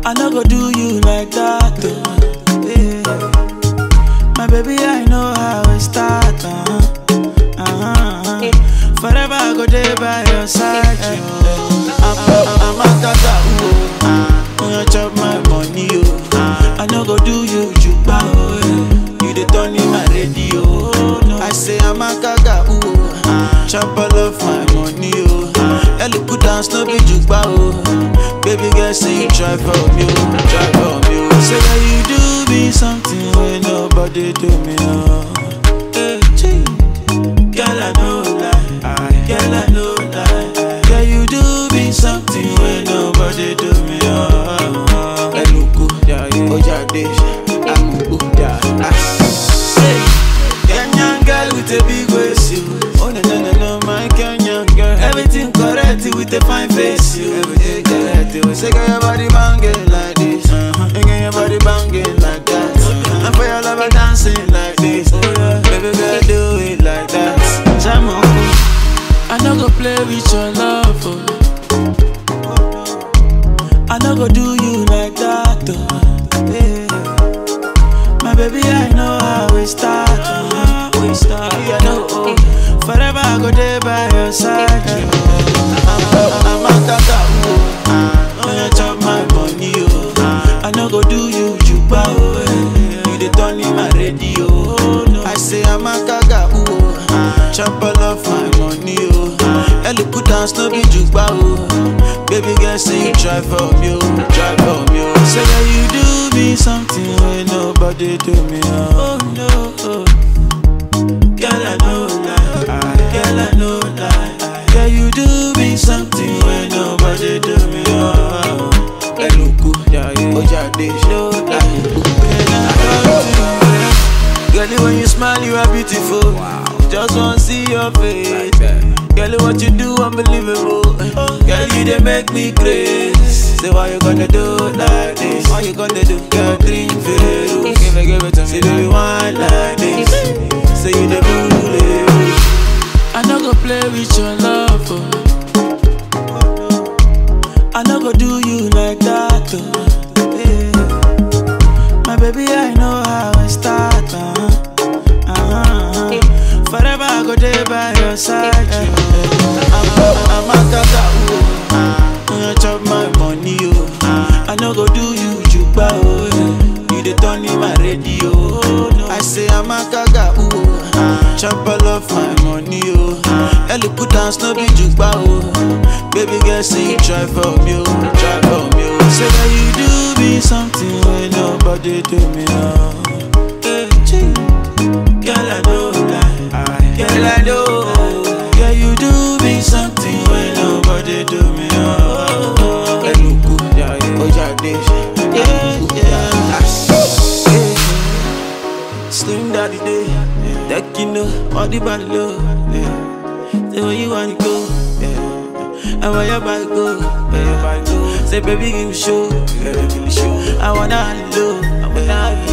I no go do you like that, oh. Yeah. My baby, I know how it start, Forever I go there by your side, I'm a tata, when you chop my money, I no go do you juba, you the turn in my radio. I say I'm a gaga, chop all of my money, Ellie put down no be juba, baby girl say you try for me, Say that you do me something when nobody do me, Girl I know lie, girl I know lie, girl you do me something when nobody do me, Eluku, Ojade, Amubu, Kenyan girl with a big waist, you. Oh no, my Kenyan girl. Everything correct with a fine face, you. Everything correct, you. Say girl your body banging like this, and girl your body banging like that, and for your lover dancing like this, baby girl do it like that. I no go play with your love, I no go do you like that, My baby, I know how we start, I know, forever I go there by your side, I'm a tata, when you chop my money, I no go do you juba, you the turn in my radio. I say I'm a gaga, chop all of my money, Ellie put down no be juba, baby girl say you try for me, Say that you do me something when nobody do me, oh no, girl I know lie, girl I know lie, girl you do me something when nobody do me, Eluku, Ojade, girl when you smile you are beautiful, just wanna see your face, girl what you do unbelievable, girl you dey make me crazy. Say why you gonna do like this? Why you gonna do? Girl drink Veru, give it to me. Say do you want like this? Say you the bully. I no go play with your love, I no go do you like that, My baby I know how I start, Forever I go there by your side, I'm a tata, when you chop my money, I no go do you juba, you the turn in my radio. I say I'm a gaga, chop all of my money, Ellie put down no be juba, baby girl say you try for me, Say that you do me something when nobody do me, girl I know lie, girl I know, girl you do me something when nobody do me, Eluku, Ojade, Slim Daddy Day, that you know, all the bad love, Say where you wanna go, and where your body go, Say baby give me show, I wanna love,